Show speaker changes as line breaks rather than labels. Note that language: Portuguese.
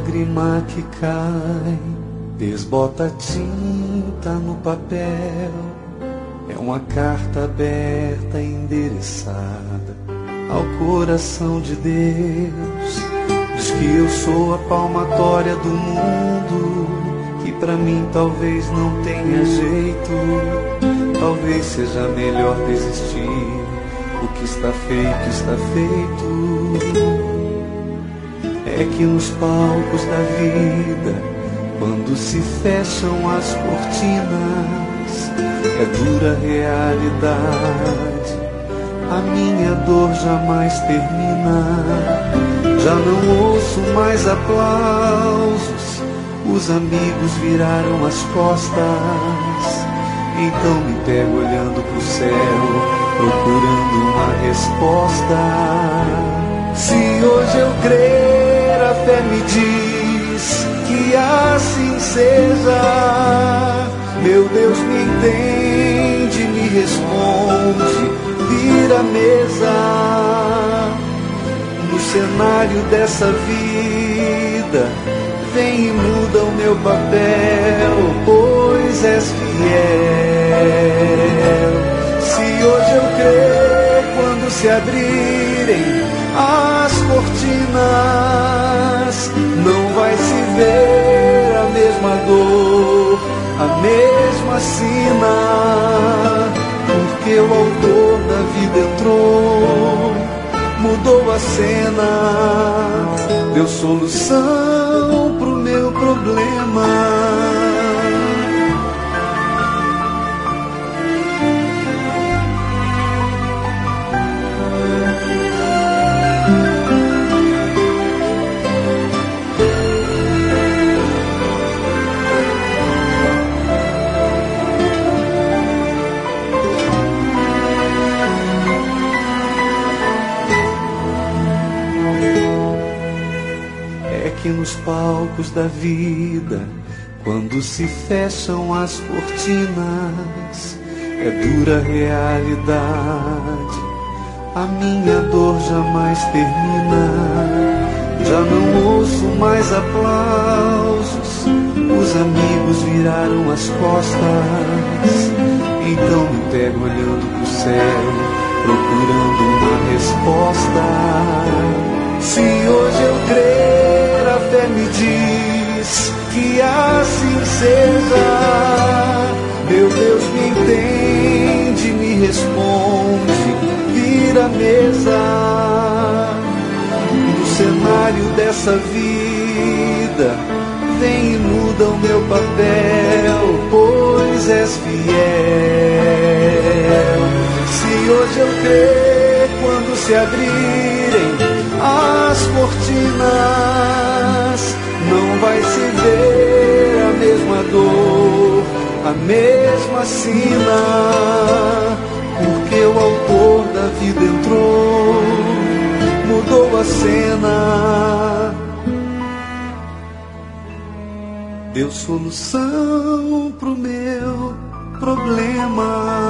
lágrima que cai desbota tinta no papel. É uma carta aberta endereçada ao coração de Deus. Diz que eu sou a palmatória do mundo, que pra mim talvez não tenha jeito. Talvez seja melhor desistir. O que está feito, está feito. É que nos palcos da vida, quando se fecham as cortinas, é dura realidade. A minha dor jamais termina. Já não ouço mais aplausos, os amigos viraram as costas. Então me pego olhando pro céu, procurando uma resposta. Se hoje eu crer, a fé me diz que assim seja. Meu Deus me entende, me responde, vira a mesa. No cenário dessa vida, vem e muda o meu papel, pois és fiel. Se hoje eu crer, quando se abrirem as cortinas, não vai se ver a mesma dor, a mesma sina, porque o autor da vida entrou, mudou a cena, deu solução pro meu problema. Que nos palcos da vida, quando se fecham as cortinas, é dura realidade. A minha dor jamais termina. Já não ouço mais aplausos, os amigos viraram as costas. Então me pego olhando pro céu, procurando uma resposta. Se hoje eu crer, a fé me diz que assim seja. Meu Deus me entende, me responde, vira a mesa. No cenário dessa vida, vem e muda o meu papel, pois és fiel. Se hoje eu crer, quando se abrirem as cortinas, não vai se ver a mesma dor, a mesma sina, porque o autor da vida entrou, mudou a cena, deu solução pro meu problema.